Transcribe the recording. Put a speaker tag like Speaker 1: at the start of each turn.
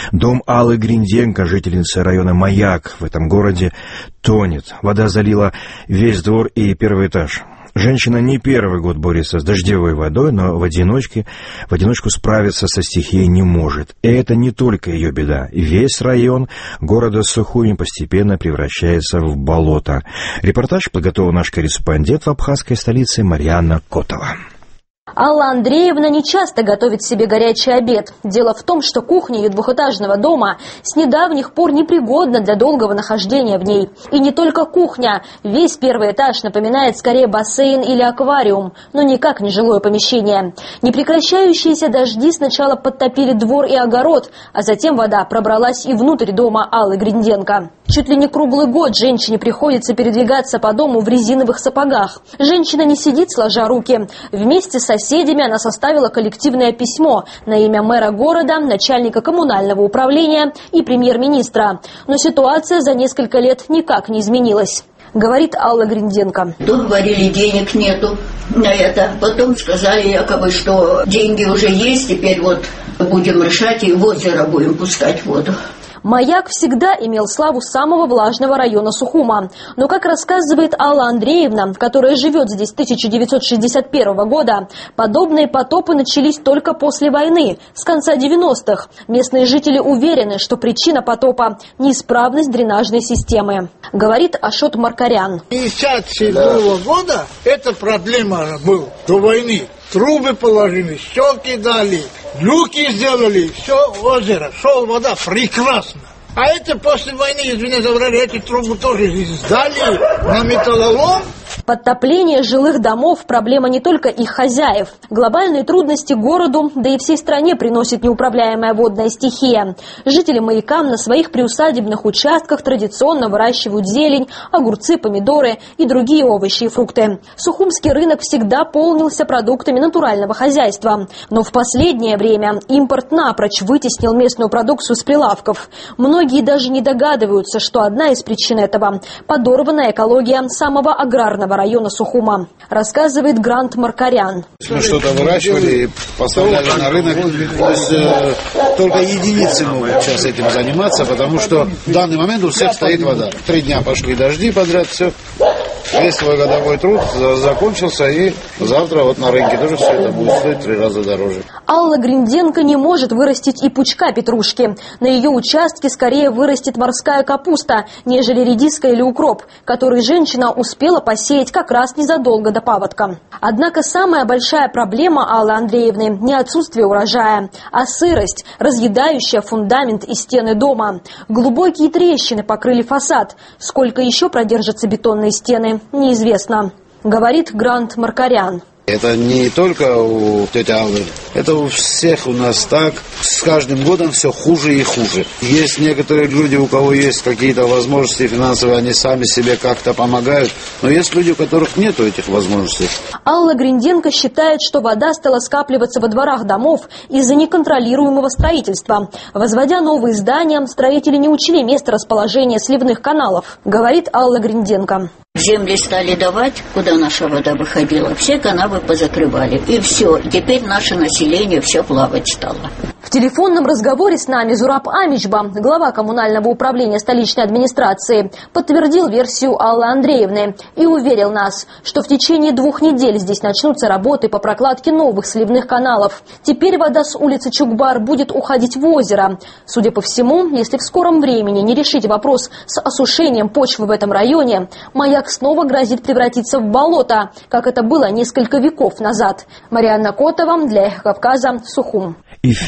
Speaker 1: Дом Аллы Гринденко, жительницы района Маяк в этом городе, тонет. Вода залила весь двор и первый этаж. Женщина не первый год борется с дождевой водой, но в одиночку справиться со стихией не может. И это не только ее беда. Весь район города Сухуми постепенно превращается в болото. Репортаж подготовил наш корреспондент в абхазской столице Марианна Котова.
Speaker 2: Алла Андреевна не часто готовит себе горячий обед. Дело в том, что кухня ее двухэтажного дома с недавних пор непригодна для долгого нахождения в ней. И не только кухня. Весь первый этаж напоминает скорее бассейн или аквариум, но никак не жилое помещение. Непрекращающиеся дожди сначала подтопили двор и огород, а затем вода пробралась и внутрь дома Аллы Гринденко. Чуть ли не круглый год женщине приходится передвигаться по дому в резиновых сапогах. Женщина не сидит сложа руки. Вместе с соседями она составила коллективное письмо на имя мэра города, начальника коммунального управления и премьер-министра. Но ситуация за несколько лет никак не изменилась. Говорит Алла Гринденко.
Speaker 3: Тут говорили, денег нету на это. Потом сказали якобы, что деньги уже есть, теперь вот будем решать и в озеро будем пускать воду.
Speaker 2: Маяк всегда имел славу самого влажного района Сухума. Но, как рассказывает Алла Андреевна, которая живет здесь с 1961 года, подобные потопы начались только после войны, с конца 90-х. Местные жители уверены, что причина потопа – неисправность дренажной системы. Говорит Ашот Маркарян.
Speaker 4: 1957 года эта проблема была до войны. Трубы положили, щеки дали, люки сделали, все озеро, шел вода, прекрасно. А это после войны, извините, забрали, эти трубы тоже сдали на металлолом.
Speaker 2: Подтопление жилых домов – проблема не только их хозяев. Глобальные трудности городу, да и всей стране приносит неуправляемая водная стихия. Жители Маяка на своих приусадебных участках традиционно выращивают зелень, огурцы, помидоры и другие овощи и фрукты. Сухумский рынок всегда полнился продуктами натурального хозяйства. Но в последнее время импорт напрочь вытеснил местную продукцию с прилавков. Многие даже не догадываются, что одна из причин этого – подорванная экология самого аграрного района Сухума, рассказывает Грант Маркарян.
Speaker 5: Мы что-то выращивали и поставляли на рынок. То есть, только единицы могут сейчас этим заниматься, потому что в данный момент у всех стоит вода. 3 дня пошли дожди подряд, все. Весь свой годовой труд закончился, и завтра вот на рынке тоже все это будет стоить 3 раза дороже.
Speaker 2: Алла Гринденко не может вырастить и пучка петрушки. На ее участке скорее вырастет морская капуста, нежели редиска или укроп, который женщина успела посеять как раз незадолго до паводка. Однако самая большая проблема Аллы Андреевны не отсутствие урожая, а сырость, разъедающая фундамент и стены дома. Глубокие трещины покрыли фасад. Сколько еще продержатся бетонные стены, неизвестно, говорит Грант Маркарян.
Speaker 5: Это не только у тети Аллы, это у всех у нас так. С каждым годом все хуже и хуже. Есть некоторые люди, у кого есть какие-то возможности финансовые, они сами себе как-то помогают. Но есть люди, у которых нет этих возможностей.
Speaker 2: Алла Гринденко считает, что вода стала скапливаться во дворах домов из-за неконтролируемого строительства. Возводя новые здания, строители не учли место расположения сливных каналов, говорит Алла Гринденко.
Speaker 3: Земли стали давать, куда наша вода выходила. Все канавы позакрывали. И все. Теперь наше население все плавать стало.
Speaker 2: В телефонном разговоре с нами Зураб Амичба, глава коммунального управления столичной администрации, подтвердил версию Аллы Андреевны и уверил нас, что в течение 2 недель здесь начнутся работы по прокладке новых сливных каналов. Теперь вода с улицы Чукбар будет уходить в озеро. Судя по всему, если в скором времени не решить вопрос с осушением почвы в этом районе, Маяк снова грозит превратиться в болото, как это было несколько веков назад. Марианна Котова для Эхо Кавказа, Сухум.